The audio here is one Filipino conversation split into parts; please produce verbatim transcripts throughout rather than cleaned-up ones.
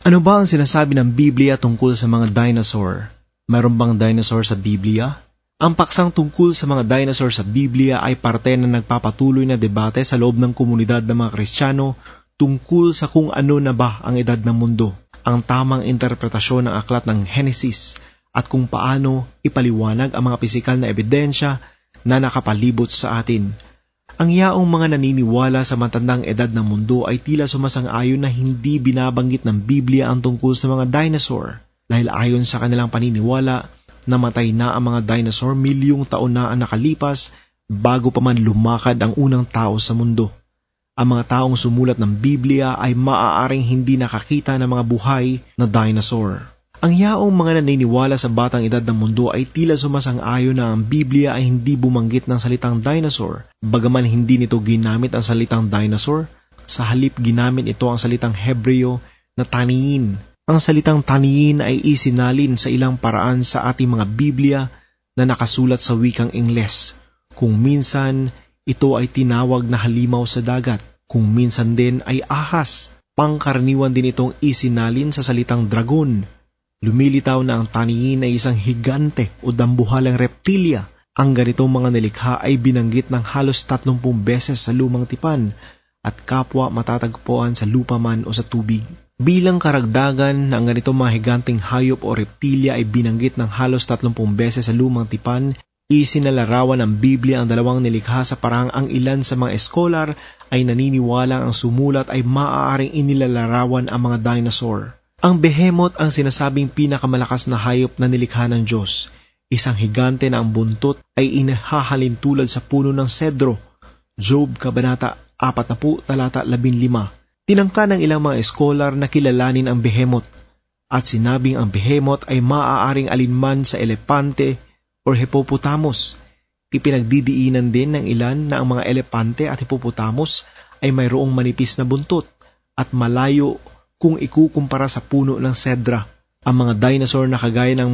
Ano ba ang sinasabi ng Biblia tungkol sa mga dinosaur? Mayroon bang dinosaur sa Biblia? Ang paksang tungkol sa mga dinosaur sa Biblia ay parte na nagpapatuloy na debate sa loob ng komunidad ng mga Kristiyano tungkol sa kung ano na ba ang edad ng mundo, ang tamang interpretasyon ng aklat ng Henesis, at kung paano ipaliwanag ang mga pisikal na ebidensya na nakapalibot sa atin. Ang yaong mga naniniwala sa matandang edad ng mundo ay tila sumasang-ayon na hindi binabanggit ng Biblia ang tungkol sa mga dinosaur dahil ayon sa kanilang paniniwala, namatay na ang mga dinosaur milyong taon na ang nakalipas bago pa man lumakad ang unang tao sa mundo. Ang mga taong sumulat ng Biblia ay maaaring hindi nakakita ng mga buhay na dinosaur. Ang yaong mga naniniwala sa batang edad ng mundo ay tila sumasang-ayon na ang Biblia ay hindi bumanggit ng salitang dinosaur, bagaman hindi nito ginamit ang salitang dinosaur, sa halip ginamit ito ang salitang Hebreo na taniin. Ang salitang taniin ay isinalin sa ilang paraan sa ating mga Biblia na nakasulat sa wikang Ingles. Kung minsan, ito ay tinawag na halimaw sa dagat. Kung minsan din ay ahas. Pangkaraniwan din itong isinalin sa salitang dragon. Lumilitaw na ang taniin ay isang higante o dambuhalang reptilya. Ang ganitong mga nilikha ay binanggit ng halos tatlumpung beses sa lumang tipan at kapwa matatagpuan sa lupa man o sa tubig. Bilang karagdagan na ang ganitong mga higanteng hayop o reptilya ay binanggit ng halos tatlumpung beses sa lumang tipan, isinalarawan ng Biblia ang dalawang nilikha sa parang ang ilan sa mga eskolar ay naniniwala ang sumulat ay maaaring inilalarawan ang mga dinosaur. Ang behemoth ang sinasabing pinakamalakas na hayop na nilikha ng Diyos. Isang higante na ang buntot ay inahahalin tulad sa puno ng sedro. Job Kabanata apat na po talata labing lima. Tinangka ng ilang mga eskolar na kilalanin ang behemoth at sinabing ang behemoth ay maaaring alinman sa elepante o hippopotamus. Ipinagdidiinan din ng ilan na ang mga elepante at hippopotamus ay mayroong manipis na buntot at malayo kung ikukumpara sa puno ng sedra. Ang mga dinosaur na kagaya ng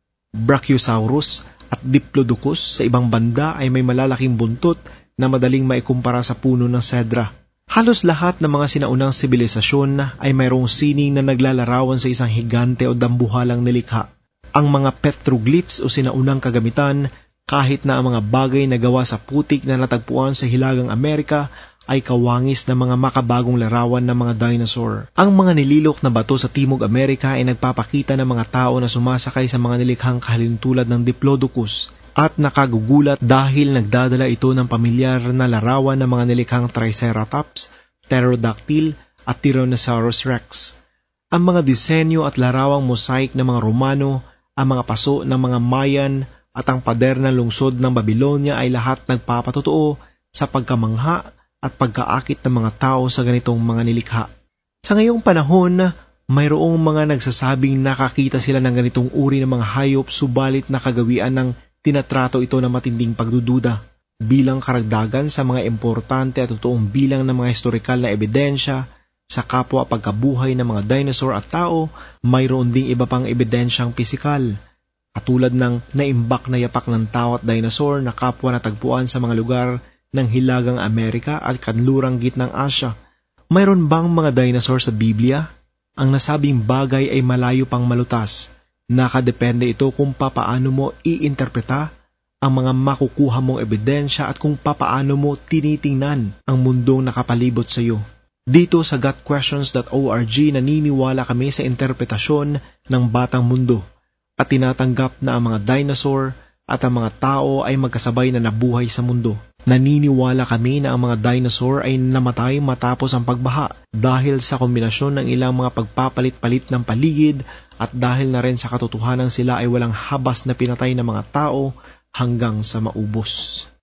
Brachiosaurus at Diplodocus sa ibang banda ay may malalaking buntot na madaling maikumpara sa puno ng sedra. Halos lahat ng mga sinaunang sibilisasyon ay mayroong sining na naglalarawan sa isang higante o dambuhalang nilikha. Ang mga petroglyphs o sinaunang kagamitan, kahit na ang mga bagay na gawa sa putik na natagpuan sa Hilagang Amerika, ay kawangis ng mga makabagong larawan ng mga dinosaur. Ang mga nililok na bato sa Timog Amerika ay nagpapakita ng mga tao na sumasakay sa mga nilikhang kahalintulad ng Diplodocus at nakagugulat dahil nagdadala ito ng pamilyar na larawan ng mga nilikhang Triceratops, Pterodactyl at Tyrannosaurus Rex. Ang mga disenyo at larawang mosaic ng mga Romano, ang mga paso ng mga Mayan at ang pader ng lungsod ng Babylonia ay lahat nagpapatotoo sa pagkamangha at pagkaakit ng mga tao sa ganitong mga nilikha. Sa ngayong panahon, mayroong mga nagsasabing nakakita sila ng ganitong uri ng mga hayop subalit nakagawian ng tinatrato ito na matinding pagdududa. Bilang karagdagan sa mga importante at totoong bilang ng mga historikal na ebidensya sa kapwa pagkabuhay ng mga dinosaur at tao, mayroon ding iba pang ebidensyang pisikal, katulad ng naimbak na yapak ng tao at dinosaur na kapwa natagpuan sa mga lugar ng Hilagang Amerika at kanlurang gitnang Asya. Mayroon bang mga dinosaur sa Biblia? Ang nasabing bagay ay malayo pang malutas. Nakadepende ito kung papaano mo iinterpreta ang mga makukuha mong ebidensya at kung papaano mo tinitingnan ang mundong nakapalibot sa iyo. Dito sa got questions dot org naniniwala kami sa interpretasyon ng batang mundo at tinatanggap na ang mga dinosaur at ang mga tao ay magkasabay na nabuhay sa mundo. Naniniwala kami na ang mga dinosaur ay namatay matapos ang pagbaha dahil sa kombinasyon ng ilang mga pagpapalit-palit ng paligid at dahil na rin sa katotohanan sila ay walang habas na pinatay ng mga tao hanggang sa maubos.